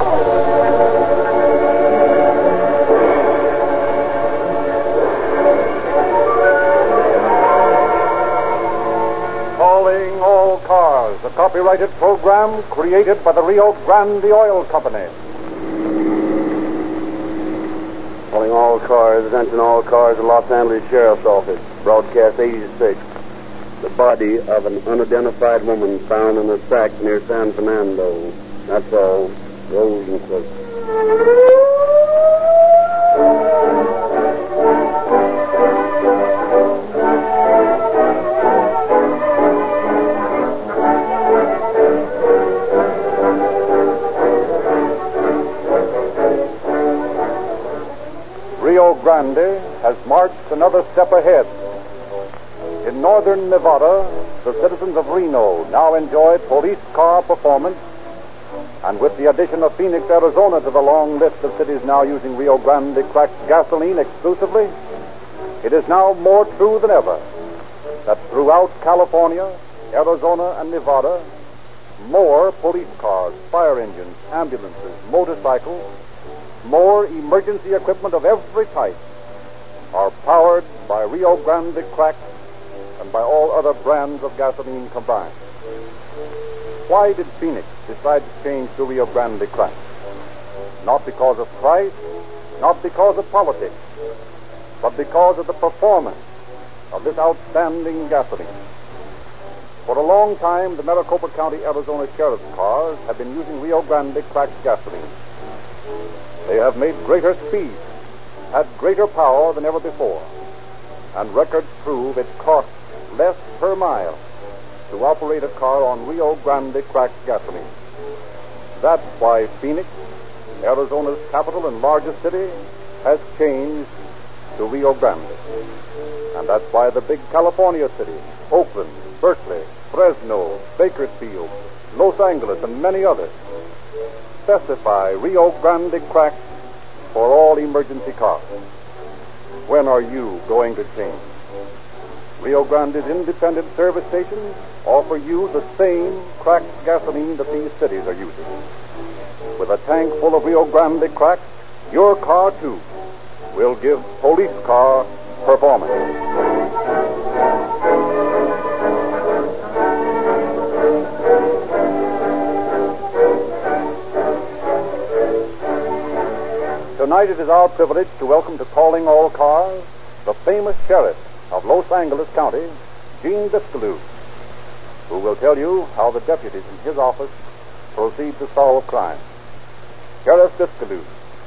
Calling All Cars, a copyrighted program created by the Rio Grande Oil Company. Calling all cars, attention all cars, the Los Angeles Sheriff's Office. Broadcast 86. The body of an unidentified woman found in a sack near San Fernando. That's all. Rosenquist. Rio Grande has marched another step ahead. In northern Nevada, the citizens of Reno now enjoy police car performance, and with the addition of Phoenix, Arizona to the long list of cities now using Rio Grande cracked gasoline exclusively, it is now more true than ever that throughout California, Arizona, and Nevada, more police cars, fire engines, ambulances, motorcycles, more emergency equipment of every type are powered by Rio Grande cracked and by all other brands of gasoline combined. Why did Phoenix decide to change to Rio Grande cracked? Not because of price, not because of politics, but because of the performance of this outstanding gasoline. For a long time, the Maricopa County, Arizona Sheriff's cars have been using Rio Grande cracked gasoline. They have made greater speed, had greater power than ever before, and records prove it costs less per mile to operate a car on Rio Grande cracked gasoline. That's why Phoenix, Arizona's capital and largest city, has changed to Rio Grande. And that's why the big California cities, Oakland, Berkeley, Fresno, Bakersfield, Los Angeles, and many others, specify Rio Grande cracked for all emergency cars. When are you going to change? Rio Grande's independent service stations offer you the same cracked gasoline that these cities are using. With a tank full of Rio Grande cracked, your car, too, will give police car performance. Tonight it is our privilege to welcome to Calling All Cars the famous sheriff of Los Angeles County, Gene Biscalou, who will tell you how the deputies in his office proceed to solve crime. Sheriff Biscalou.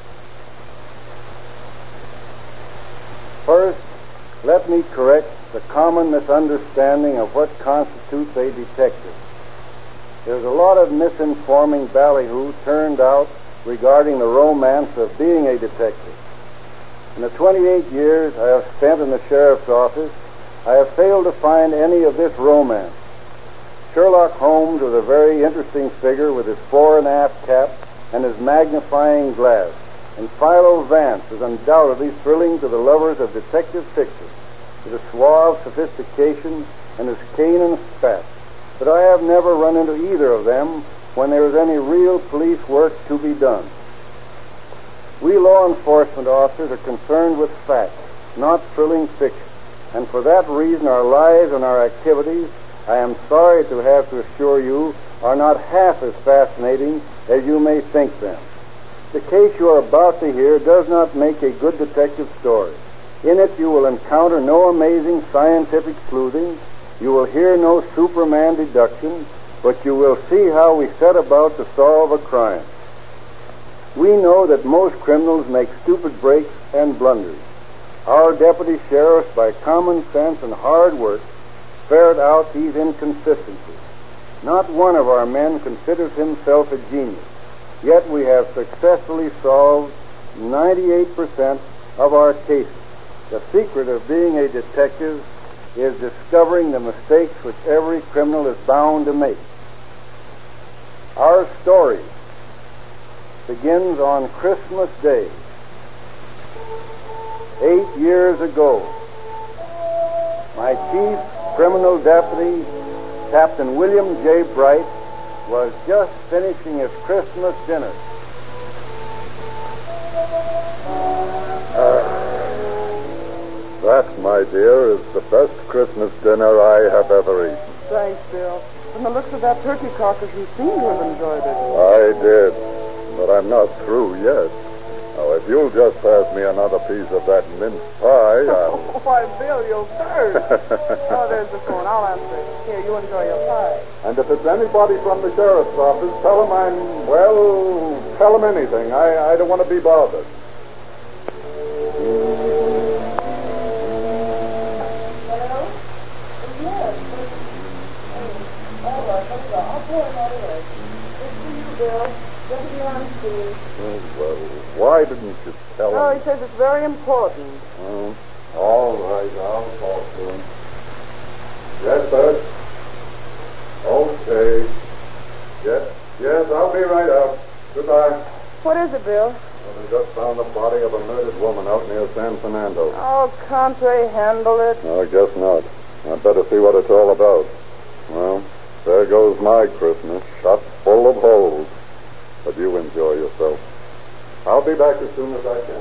First, let me correct the common misunderstanding of what constitutes a detective. There's a lot of misinforming ballyhoo turned out regarding the romance of being a detective. In the 28 years I have spent in the sheriff's office, I have failed to find any of this romance. Sherlock Holmes was a very interesting figure with his fore and aft cap and his magnifying glass, and Philo Vance is undoubtedly thrilling to the lovers of detective fiction, with his suave sophistication and his cane and spat. But I have never run into either of them when there is any real police work to be done. We law enforcement officers are concerned with facts, not thrilling fiction, and for that reason our lives and our activities, I am sorry to have to assure you, are not half as fascinating as you may think them. The case you are about to hear does not make a good detective story. In it you will encounter no amazing scientific sleuthing, you will hear no Superman deduction, but you will see how we set about to solve a crime. We know that most criminals make stupid breaks and blunders. Our deputy sheriffs, by common sense and hard work, ferret out these inconsistencies. Not one of our men considers himself a genius, yet we have successfully solved 98% of our cases. The secret of being a detective is discovering the mistakes which every criminal is bound to make. Our story begins on Christmas Day. 8 years ago, my chief criminal deputy, Captain William J. Bright, was just finishing his Christmas dinner That, my dear, is the best Christmas dinner I have ever eaten. Thanks, Bill. From the looks of that turkey carcass, you seem to have enjoyed it. I did, but I'm not through yet. Now, if you'll just pass me another piece of that mince pie, I'll... Why, Bill, you'll burst. Oh, there's the phone. I'll answer it. Here, you enjoy your pie. And if it's anybody from the sheriff's office, tell them tell them anything. I don't want to be bothered. Hello? Yes. All right, I'll pull him right away. It's for you, Bill. Deputy Armstein. Well, why didn't you tell him? Oh, he says it's very important. All right, I'll talk to him. Yes, sir. Okay. Yes, I'll be right up. Goodbye. What is it, Bill? Well, they just found the body of a murdered woman out near San Fernando. Oh, can't they handle it? No, I guess not. I'd better see what it's all about. Well, there goes my Christmas, shot full of holes. But you enjoy yourself. I'll be back as soon as I can.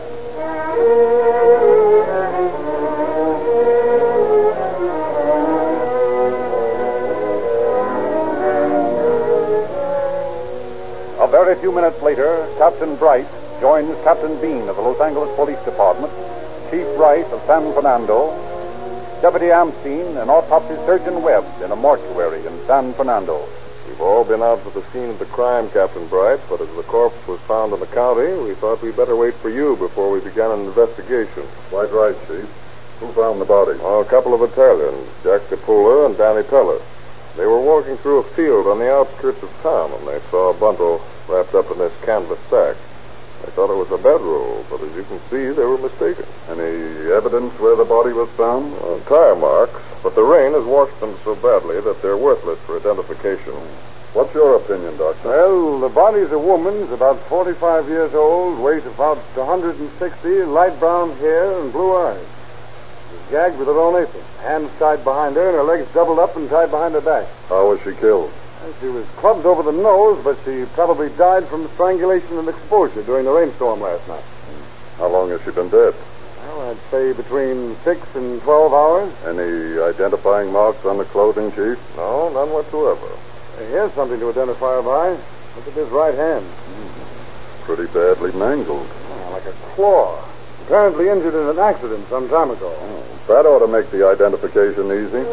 A very few minutes later, Captain Bright joins Captain Bean of the Los Angeles Police Department, Chief Wright of San Fernando, Deputy Amstein, and autopsy surgeon Webb in a mortuary in San Fernando. We've all been out to the scene of the crime, Captain Bright, but as the corpse was found in the county, we thought we'd better wait for you before we began an investigation. Quite right, Chief. Who found the body? Oh, a couple of Italians, Jack DePula and Danny Peller. They were walking through a field on the outskirts of town, and they saw a bundle wrapped up in this canvas sack. They thought it was a bedroll, but as you can see, they were mistaken. Any evidence where the body was found? Tire marks, but the rain has washed them so badly that they're worthless for identification. What's your opinion, Doctor? Well, the body's a woman's, about 45 years old, weighs about 160, light brown hair and blue eyes. She's gagged with her own apron, hands tied behind her and her legs doubled up and tied behind her back. How was she killed? And she was clubbed over the nose, but she probably died from strangulation and exposure during the rainstorm last night. How long has she been dead? Well, I'd say between 6 and 12 hours. Any identifying marks on the clothing, Chief? No, none whatsoever. Here's something to identify her by. Look at this right hand. Pretty badly mangled. Like a claw. Apparently injured in an accident some time ago. That ought to make the identification easy.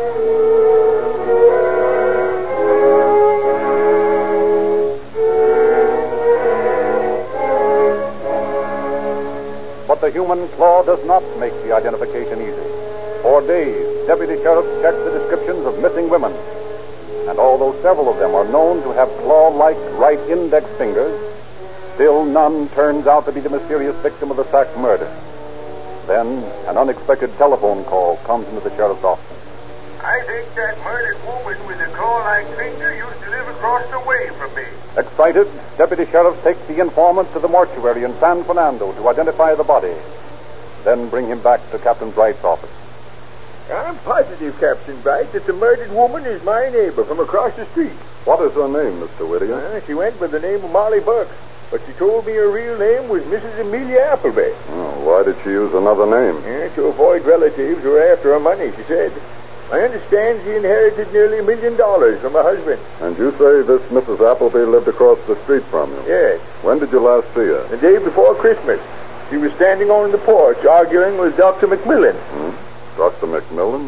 But the human claw does not make the identification easy. For days, deputy sheriffs checked the descriptions of missing women. And although several of them are known to have claw-like right index fingers, still none turns out to be the mysterious victim of the Sack murder. Then, an unexpected telephone call comes into the sheriff's office. I think that murdered woman with a claw-like finger used to live across the way from me. Excited, deputy sheriff takes the informant to the mortuary in San Fernando to identify the body. Then bring him back to Captain Bright's office. I'm positive, Captain Bright, that the murdered woman is my neighbor from across the street. What is her name, Mr. Whittier? She went by the name of Molly Burke, but she told me her real name was Mrs. Amelia Appleby. Oh, why did she use another name? To avoid relatives who were after her money, she said. I understand she inherited nearly $1 million from her husband. And you say this Mrs. Appleby lived across the street from you? Yes. When did you last see her? The day before Christmas. She was standing on the porch arguing with Dr. McMillan. Dr. McMillan?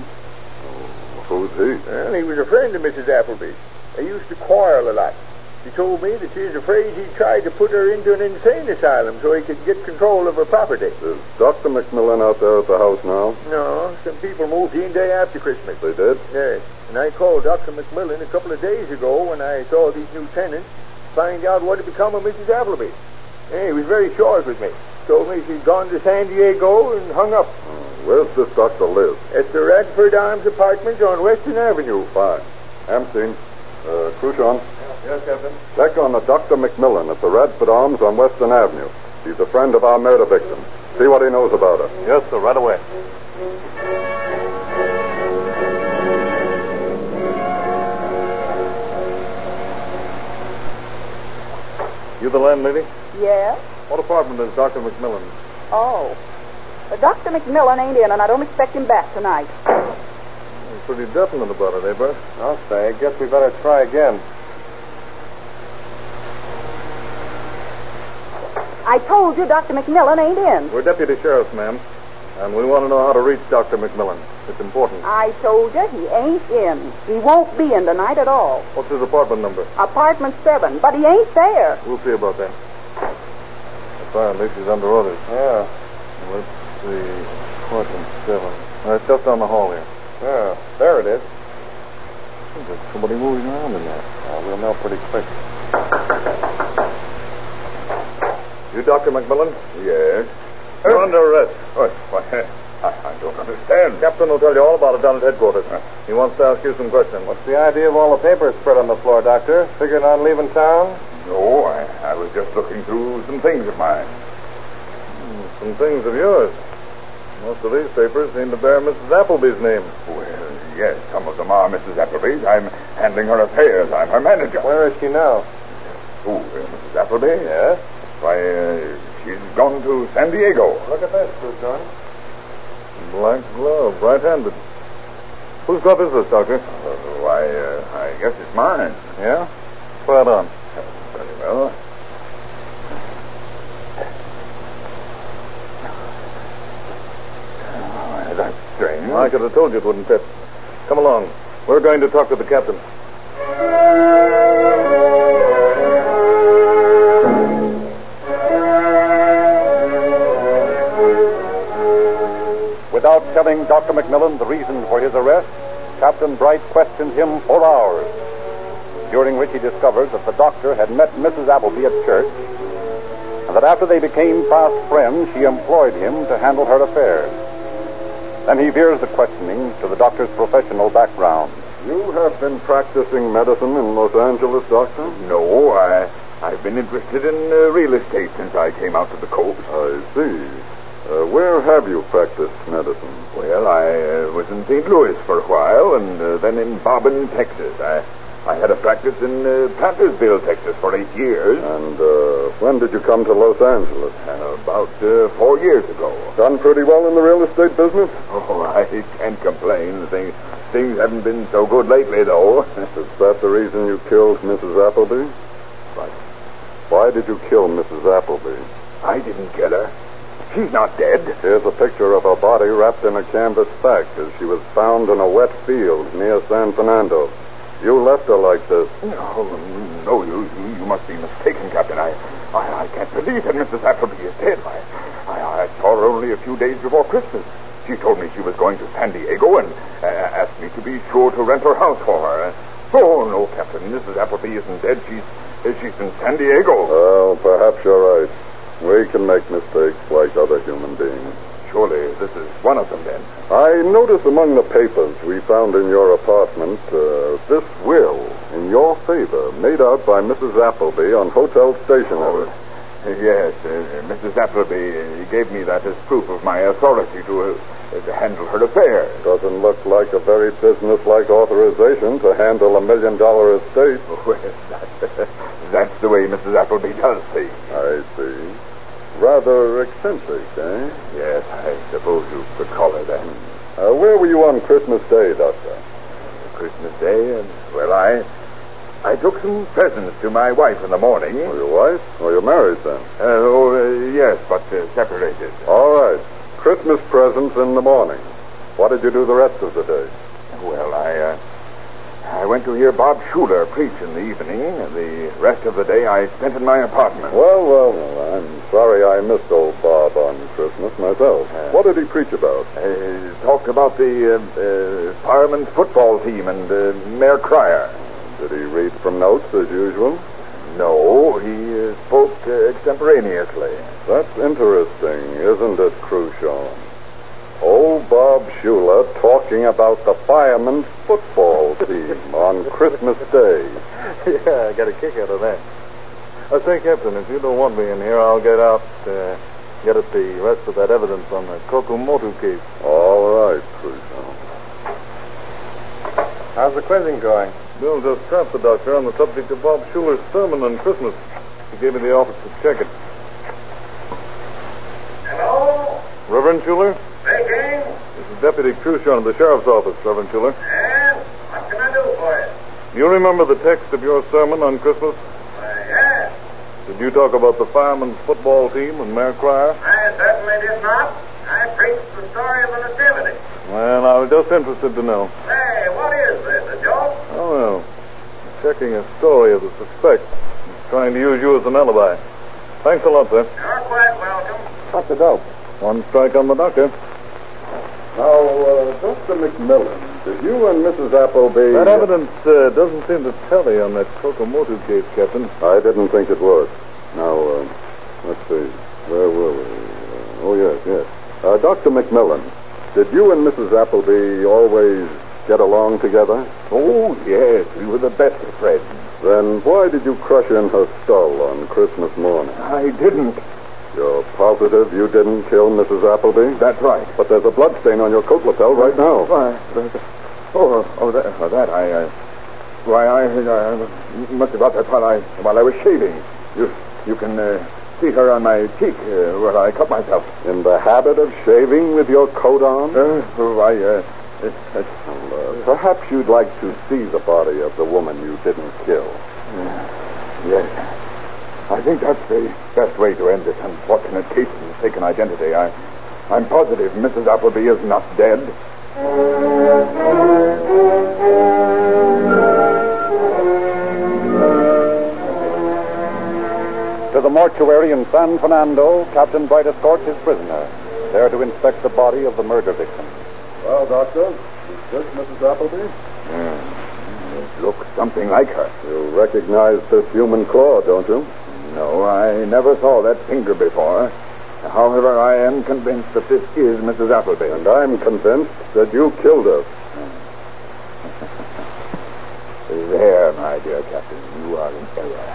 Who's he? Well, he was a friend of Mrs. Appleby's. They used to quarrel a lot. She told me that she was afraid he tried to put her into an insane asylum so he could get control of her property. Is Dr. McMillan out there at the house now? No, some people moved in day after Christmas. They did? Yes. And I called Dr. McMillan a couple of days ago when I saw these new tenants to find out what had become of Mrs. Appleby. He was very short with me. Told me she'd gone to San Diego and hung up. Where's this doctor live? At the Radford Arms Apartments on Western Avenue. Fine. Amstein, Cruchon. Yes, Captain. Check on a Dr. McMillan at the Radford Arms on Western Avenue. He's a friend of our murder victim. See what he knows about her. Yes, sir, right away. You the landlady? Yes? What apartment is Dr. McMillan? Oh. But Dr. McMillan ain't in, and I don't expect him back tonight. You're pretty definite about it, eh, Bert? I'll say. I guess we better try again. I told you Dr. McMillan ain't in. We're deputy sheriffs, ma'am, and we want to know how to reach Dr. McMillan. It's important. I told you he ain't in. He won't be in tonight at all. What's his apartment number? Apartment 7, but he ain't there. We'll see about that. Apparently, she's under orders. Yeah. Let's see. Apartment 7. It's just down the hall here. Yeah. There it is. There's somebody moving around in there. We'll know pretty quick. You Dr. McMillan? Yes. You're under arrest. I don't understand. Captain will tell you all about it down at headquarters. He wants to ask you some questions. What's the idea of all the papers spread on the floor, Doctor? Figuring on leaving town? No, I was just looking through some things of mine. Some things of yours. Most of these papers seem to bear Mrs. Appleby's name. Well, yes, some of them are Mrs. Appleby's. I'm handling her affairs. I'm her manager. Where is she now? Who, Mrs. Appleby? Yes. Why, she's gone to San Diego. Look at this, Tucson. Black glove, right-handed. Whose glove is this, Doctor? Why, I guess it's mine. Yeah? Try it on. Very well. That's strange. I could have told you it wouldn't fit. Come along. We're going to talk to the captain. Without telling Dr. McMillan the reason for his arrest, Captain Bright questioned him for hours, during which he discovered that the doctor had met Mrs. Appleby at church, and that after they became fast friends, she employed him to handle her affairs. Then he veers the questioning to the doctor's professional background. You have been practicing medicine in Los Angeles, Doctor? No, I've been interested in real estate since I came out to the coast. I see. Where have you practiced medicine? Well, I was in St. Louis for a while, and then in Bobbin, Texas. I had a practice in Plantersville, Texas for 8 years. And when did you come to Los Angeles? About 4 years ago. Done pretty well in the real estate business? Oh, I can't complain. Things haven't been so good lately, though. Is that the reason you killed Mrs. Appleby? What? Why did you kill Mrs. Appleby? I didn't kill her. She's not dead. Here's a picture of her body wrapped in a canvas sack as she was found in a wet field near San Fernando. You left her like this. No, you must be mistaken, Captain. I can't believe that Mrs. Appleby is dead. I saw her only a few days before Christmas. She told me she was going to San Diego and asked me to be sure to rent her house for her. Oh, no, Captain. Mrs. Appleby isn't dead. She's in San Diego. Well, perhaps you're right. We can make mistakes like other human beings. Surely this is one of them, then. I notice among the papers we found in your apartment this will in your favor made out by Mrs. Appleby on hotel stationery. Yes, Mrs. Appleby gave me that as proof of my authority to handle her affairs. Doesn't look like a very business-like authorization to handle $1 million estate. Well, that's the way Mrs. Appleby does things. I see. Rather eccentric, eh? Yes, I suppose you could call her that. Where were you on Christmas Day, Doctor? Christmas Day? Well, I took some presents to my wife in the morning. Oh, your wife? Oh, you're married then? Yes, but separated. All right. Christmas presents in the morning. What did you do the rest of the day? Well, I went to hear Bob Schuler preach in the evening, and the rest of the day I spent in my apartment. Well, I'm sorry I missed old Bob on Christmas myself. What did he preach about? He talked about the firemen's football team and Mayor Cryer. Did he read from notes as usual? No, he spoke extemporaneously. That's interesting, isn't it, Cruchon? Old Bob Schuler talking about the firemen's football team on Christmas Day. Yeah, I got a kick out of that. Say, Captain, if you don't want me in here, I'll get out, get at the rest of that evidence on the Kokumoto case. All right, Cruchon. How's the quizzing going? Bill just trapped the doctor on the subject of Bob Schuler's sermon on Christmas. He gave me the office to check it. Hello? Reverend Schuler? Speaking. This is Deputy Crucian of the Sheriff's Office, Reverend Schuler. And what can I do for you? You remember the text of your sermon on Christmas? Yes. Did you talk about the firemen's football team and Mayor Cryer? I certainly did not. I preached the story of the Nativity. Well, I was just interested to know. Say, what is this, a joke? Oh, well. Checking a story of the suspect. He's trying to use you as an alibi. Thanks a lot, sir. You're quite welcome. What's the dope? One strike on the doctor. Now, Dr. McMillan, did you and Mrs. Appleby... That evidence doesn't seem to tally on that locomotive case, Captain. I didn't think it would. Now, let's see. Where were we? Oh, yes. Dr. McMillan, did you and Mrs. Appleby always get along together? Oh, yes. We were the best of friends. Then why did you crush in her skull on Christmas morning? I didn't. You're positive you didn't kill Mrs. Appleby? That's right. But there's a blood stain on your coat lapel right now. Why? I must have got that while I was shaving. You can see her on my cheek where I cut myself. In the habit of shaving with your coat on? Perhaps you'd like to see the body of the woman you didn't kill. Yes. I think that's the best way to end this unfortunate case of mistaken identity. I'm positive Mrs. Appleby is not dead. To the mortuary in San Fernando, Captain Bright escorts his prisoner, there to inspect the body of the murder victim. Well, Doctor, is this Mrs. Appleby? It looks something like her. You recognize this human claw, don't you? No, I never saw that finger before. However, I am convinced that this is Mrs. Appleby. And I'm convinced that you killed her. There, my dear Captain, you are in error.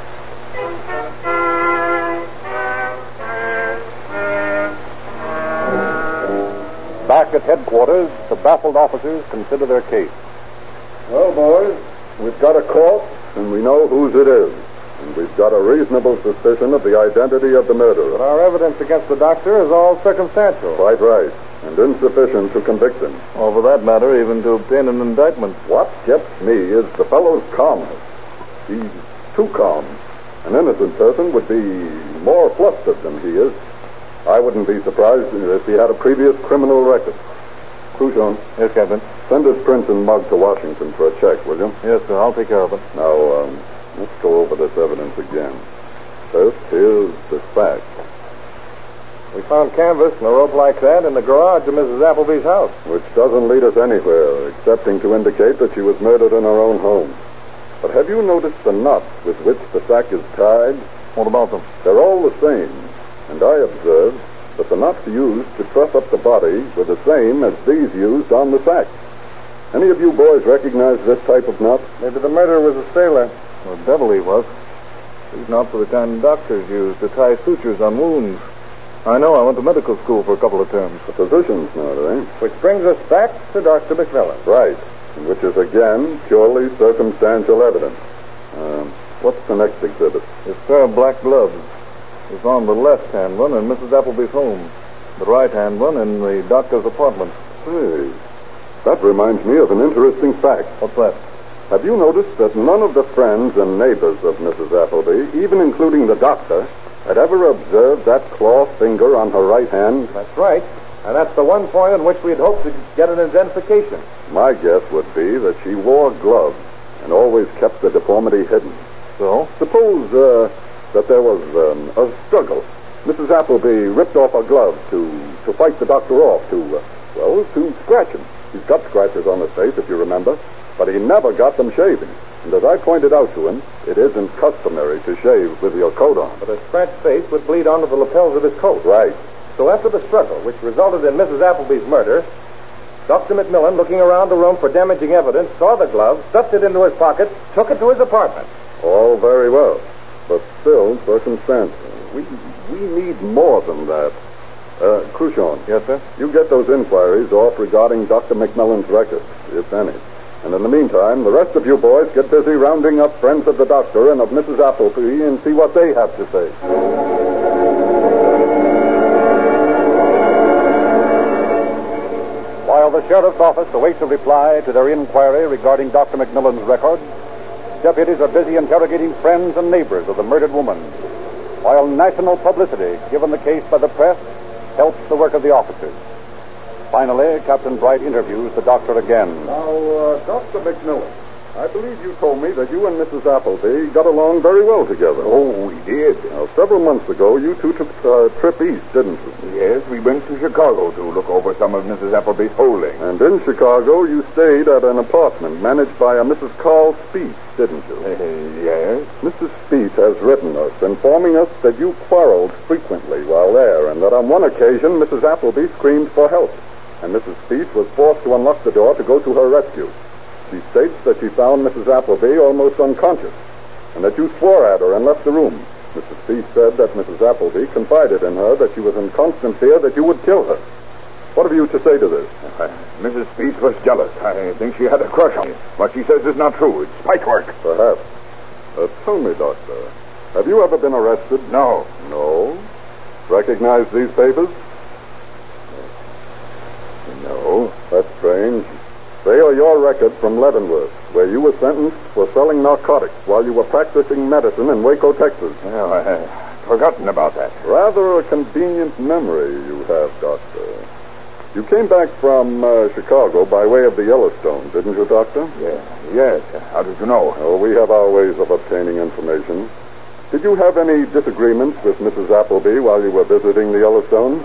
Back at headquarters, the baffled officers consider their case. Well, boys, we've got a corpse, and we know whose it is. And we've got a reasonable suspicion of the identity of the murderer. But our evidence against the doctor is all circumstantial. Quite right, and insufficient to convict him. Or for that matter, even to obtain an indictment. What gets me is the fellow's calmness. He's too calm. An innocent person would be more flustered than he is. I wouldn't be surprised if he had a previous criminal record. Crucian. Yes, Captain. Send his prints and mug to Washington for a check, will you? Yes, sir. I'll take care of it. Now, let's go over this evidence again. First, here's the fact. We found canvas and a rope like that in the garage of Mrs. Appleby's house. Which doesn't lead us anywhere, excepting to indicate that she was murdered in her own home. But have you noticed the knots with which the sack is tied? What about them? They're all the same. And I observed that the knots used to truss up the body were the same as these used on the sack. Any of you boys recognize this type of knot? Maybe the murderer was a sailor. Well, the devil he was. These knots are the kind doctors use to tie sutures on wounds. I know. I went to medical school for a couple of terms. A physician's knot, eh? Which brings us back to Dr. McMillan. Right. And which is, again, purely circumstantial evidence. What's the next exhibit? This pair of black gloves was on the left-hand one in Mrs. Appleby's home. The right-hand one in the doctor's apartment. Hey, that reminds me of an interesting fact. What's that? Have you noticed that none of the friends and neighbors of Mrs. Appleby, even including the doctor, had ever observed that claw finger on her right hand? That's right. And that's the one point on which we'd hoped to get an identification. My guess would be that she wore gloves and always kept the deformity hidden. So? Suppose that there was a struggle. Mrs. Appleby ripped off her glove to fight the doctor off, to scratch him. He's got scratches on his face, if you remember, but he never got them shaving. And as I pointed out to him, it isn't customary to shave with your coat on. But a scratched face would bleed onto the lapels of his coat. Right. So after the struggle, which resulted in Mrs. Appleby's murder, Dr. McMillan, looking around the room for damaging evidence, saw the glove, stuffed it into his pocket, took it to his apartment. All very well, but still circumstantial. We need more than that. Crucian. Yes, sir? You get those inquiries off regarding Dr. McMillan's record, if any. And in the meantime, the rest of you boys get busy rounding up friends of the doctor and of Mrs. Appleby and see what they have to say. While the sheriff's office awaits a reply to their inquiry regarding Dr. McMillan's record, deputies are busy interrogating friends and neighbors of the murdered woman, while national publicity given the case by the press helps the work of the officers. Finally, Captain Bright interviews the doctor again. Now, Dr. McMillan, I believe you told me that you and Mrs. Appleby got along very well together. Oh, we did. Now, several months ago, you two took a trip east, didn't you? Yes, we went to Chicago to look over some of Mrs. Appleby's holdings. And in Chicago, you stayed at an apartment managed by a Mrs. Carl Speed, didn't you? Yes. Mrs. Speed has written us, informing us that you quarreled frequently while there, and that on one occasion, Mrs. Appleby screamed for help, and Mrs. Speed was forced to unlock the door to go to her rescue. She states that she found Mrs. Appleby almost unconscious, and that you swore at her and left the room. Mrs. Speed said that Mrs. Appleby confided in her that she was in constant fear that you would kill her. What have you to say to this? Mrs. Speed was jealous. I think she had a crush on me. What she says is not true. It's spite work. Perhaps. Tell me, Doctor, have you ever been arrested? No. No? Recognize these papers? No. That's strange. They are your record from Leavenworth, where you were sentenced for selling narcotics while you were practicing medicine in Waco, Texas. Well, I've forgotten about that. Rather a convenient memory you have, Doctor. You came back from Chicago by way of the Yellowstone, didn't you, Doctor? Yes. How did you know? Oh, we have our ways of obtaining information. Did you have any disagreements with Mrs. Appleby while you were visiting the Yellowstone?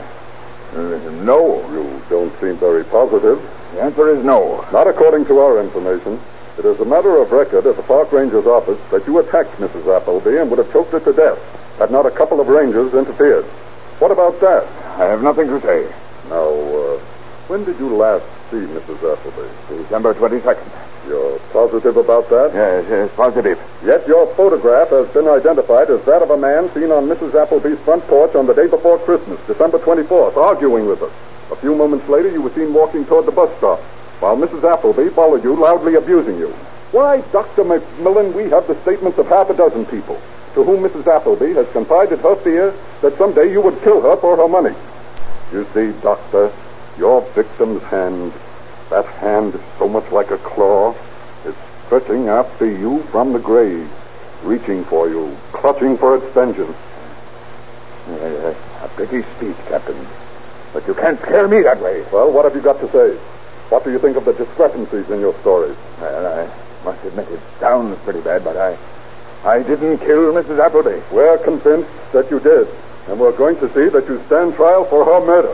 No. You don't seem very positive. The answer is no. Not according to our information. It is a matter of record at the park ranger's office that you attacked Mrs. Appleby and would have choked her to death had not a couple of rangers interfered. What about that? I have nothing to say. Now, when did you last see Mrs. Appleby? December 22nd. You're positive about that? Yes, positive. Yet your photograph has been identified as that of a man seen on Mrs. Appleby's front porch on the day before Christmas, December 24th, arguing with her. A few moments later, you were seen walking toward the bus stop, while Mrs. Appleby followed you, loudly abusing you. Why, Dr. McMillan, we have the statements of half a dozen people to whom Mrs. Appleby has confided her fear that someday you would kill her for her money. You see, Doctor, your victim's hand, that hand is so much like a claw, is stretching after you from the grave, reaching for you, clutching for its vengeance. A pretty speech, Captain. But you can't scare me that way. Well, what have you got to say? What do you think of the discrepancies in your stories? Well, I must admit it sounds pretty bad, but I didn't kill Mrs. Appleby. We're convinced that you did, and we're going to see that you stand trial for her murder.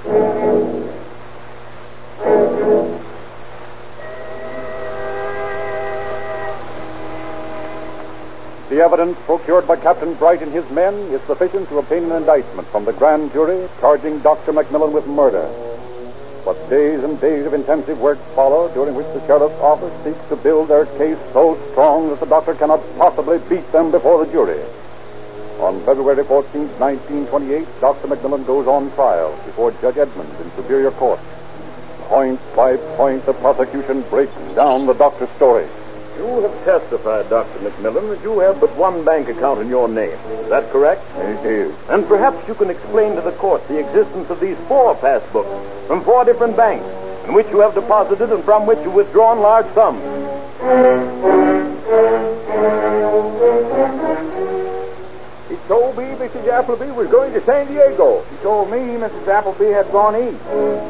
The evidence procured by Captain Bright and his men is sufficient to obtain an indictment from the grand jury charging Dr. McMillan with murder. But days and days of intensive work follow, during which the sheriff's office seeks to build their case so strong that the doctor cannot possibly beat them before the jury. On February 14, 1928, Dr. McMillan goes on trial before Judge Edmonds in Superior Court. Point by point, the prosecution breaks down the doctor's story. You have testified, Dr. McMillan, that you have but one bank account in your name. Is that correct? It is. And perhaps you can explain to the court the existence of these 4 passbooks from 4 different banks in which you have deposited and from which you withdrawn large sums. He told me Mrs. Appleby was going to San Diego. He told me Mrs. Appleby had gone east.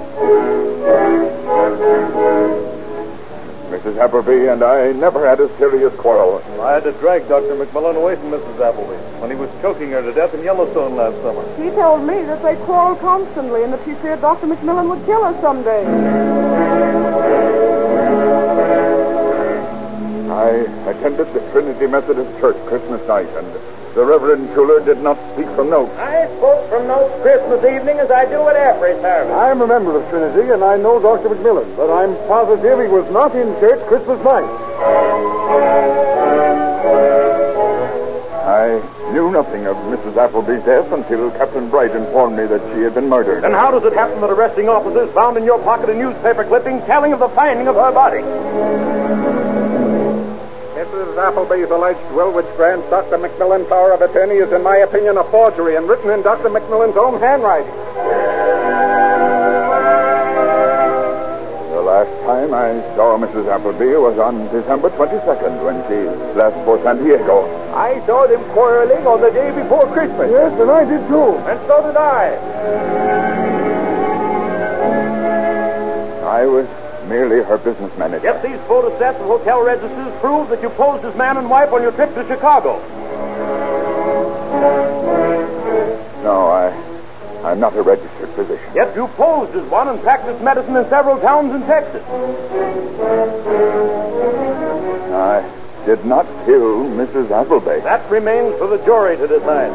Mrs. Appleby and I never had a serious quarrel. I had to drag Dr. McMillan away from Mrs. Appleby when he was choking her to death in Yellowstone last summer. He told me that they quarreled constantly and that she feared Dr. McMillan would kill her someday. I attended the Trinity Methodist Church Christmas night, and the Reverend Schuler did not speak from notes. I spoke from notes Christmas evening as I do at every service. I'm a member of Trinity, and I know Dr. McMillan, but I'm positive he was not in church Christmas night. I knew nothing of Mrs. Appleby's death until Captain Bright informed me that she had been murdered. And how does it happen that arresting officers found in your pocket a newspaper clipping telling of the finding of her body? Mrs. Appleby's alleged will, which grants Dr. McMillan power of attorney, is, in my opinion, a forgery and written in Dr. McMillan's own handwriting. last time I saw Mrs. Appleby was on December 22nd when she left for San Diego. I saw them quarreling on the day before Christmas. Yes, and I did too. And so did I. I was merely her business manager. Yet these photostats of hotel registers prove that you posed as man and wife on your trip to Chicago. No, I'm not a registered physician. Yet you posed as one and practiced medicine in several towns in Texas. I did not kill Mrs. Appleby. That remains for the jury to decide.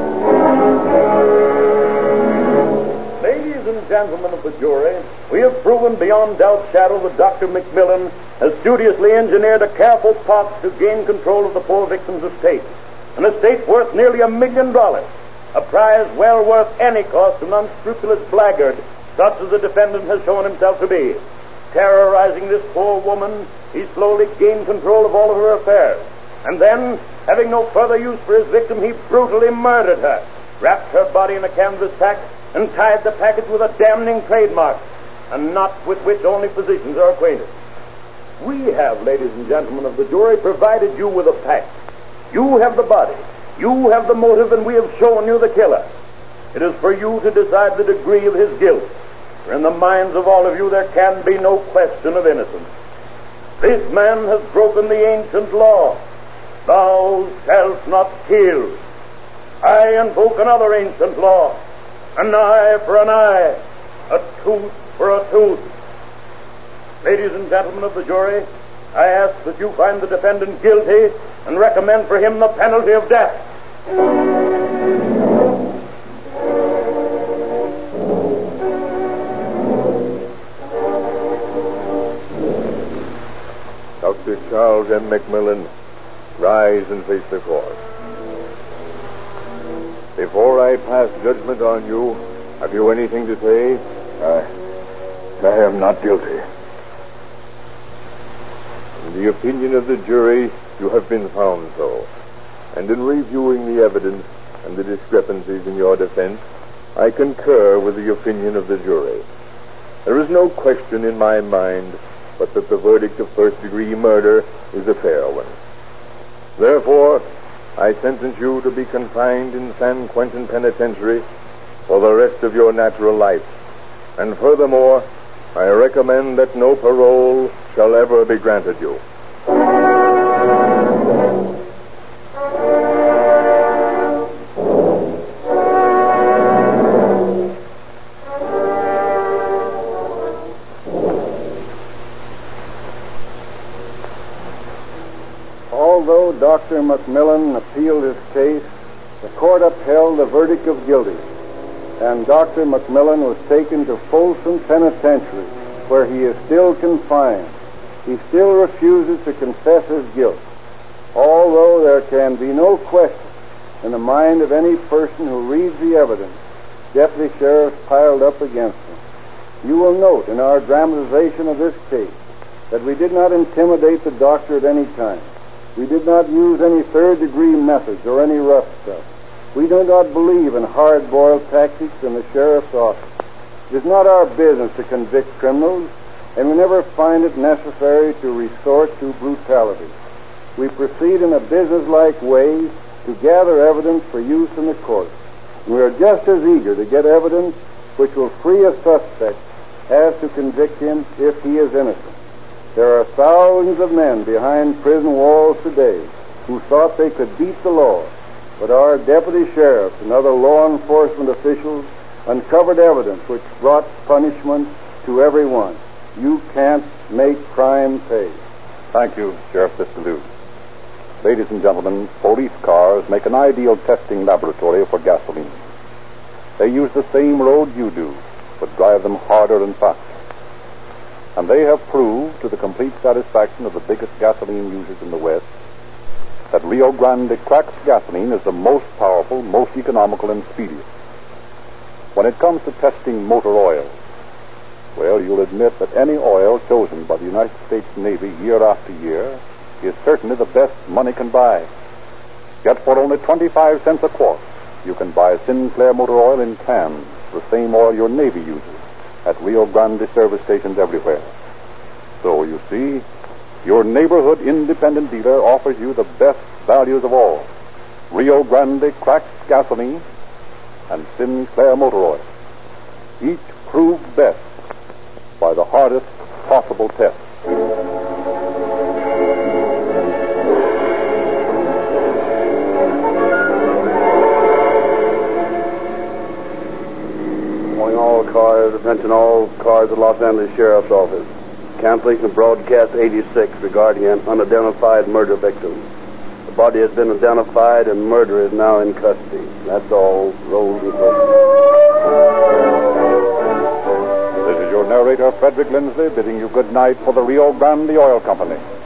Ladies and gentlemen of the jury, we have proven beyond doubt shadow that Dr. McMillan has studiously engineered a careful plot to gain control of the poor victim's estate. An estate worth nearly $1 million. A prize well worth any cost to an unscrupulous blackguard, such as the defendant has shown himself to be. Terrorizing this poor woman, he slowly gained control of all of her affairs. And then, having no further use for his victim, he brutally murdered her, wrapped her body in a canvas sack, and tied the package with a damning trademark, a knot with which only physicians are acquainted. We have, ladies and gentlemen of the jury, provided you with a pack. You have the body. You have the motive, and we have shown you the killer. It is for you to decide the degree of his guilt. For in the minds of all of you, there can be no question of innocence. This man has broken the ancient law. Thou shalt not kill. I invoke another ancient law. An eye for an eye. A tooth for a tooth. Ladies and gentlemen of the jury, I ask that you find the defendant guilty and recommend for him the penalty of death. Dr. Charles M. McMillan, rise and face the court. Before I pass judgment on you, have you anything to say? I am not guilty. In the opinion of the jury, you have been found so. And in reviewing the evidence and the discrepancies in your defense, I concur with the opinion of the jury. There is no question in my mind but that the verdict of first-degree murder is a fair one. Therefore, I sentence you to be confined in San Quentin Penitentiary for the rest of your natural life. And furthermore, I recommend that no parole shall ever be granted you. Although Dr. McMillan appealed his case, the court upheld the verdict of guilty, and Dr. McMillan was taken to Folsom Penitentiary, where he is still confined. He still refuses to confess his guilt, although there can be no question in the mind of any person who reads the evidence deputy sheriffs piled up against him. You will note in our dramatization of this case that we did not intimidate the doctor at any time. We did not use any third-degree methods or any rough stuff. We do not believe in hard-boiled tactics in the sheriff's office. It is not our business to convict criminals, and we never find it necessary to resort to brutality. We proceed in a business-like way to gather evidence for use in the court. And we are just as eager to get evidence which will free a suspect as to convict him if he is innocent. There are thousands of men behind prison walls today who thought they could beat the law, but our deputy sheriffs and other law enforcement officials uncovered evidence which brought punishment to everyone. You can't make crime pay. Thank you, Sheriff Fitzalute. Ladies and gentlemen, police cars make an ideal testing laboratory for gasoline. They use the same road you do, but drive them harder and faster. And they have proved, to the complete satisfaction of the biggest gasoline users in the West, that Rio Grande cracked gasoline is the most powerful, most economical, and speediest. When it comes to testing motor oil, well, you'll admit that any oil chosen by the United States Navy year after year is certainly the best money can buy. Yet for only 25 cents a quart, you can buy Sinclair motor oil in cans, the same oil your Navy uses, at Rio Grande service stations everywhere. So, you see, your neighborhood independent dealer offers you the best values of all: Rio Grande cracked gasoline and Sinclair motor oil, each proved best by the hardest possible test. Calling all cars, attention all cars at Los Angeles Sheriff's Office. Cancellation of broadcast 86 regarding an unidentified murder victim. The body has been identified and murder is now in custody. That's all. Rolls and This is your narrator, Frederick Lindsley, bidding you good night for the Rio Grande Oil Company.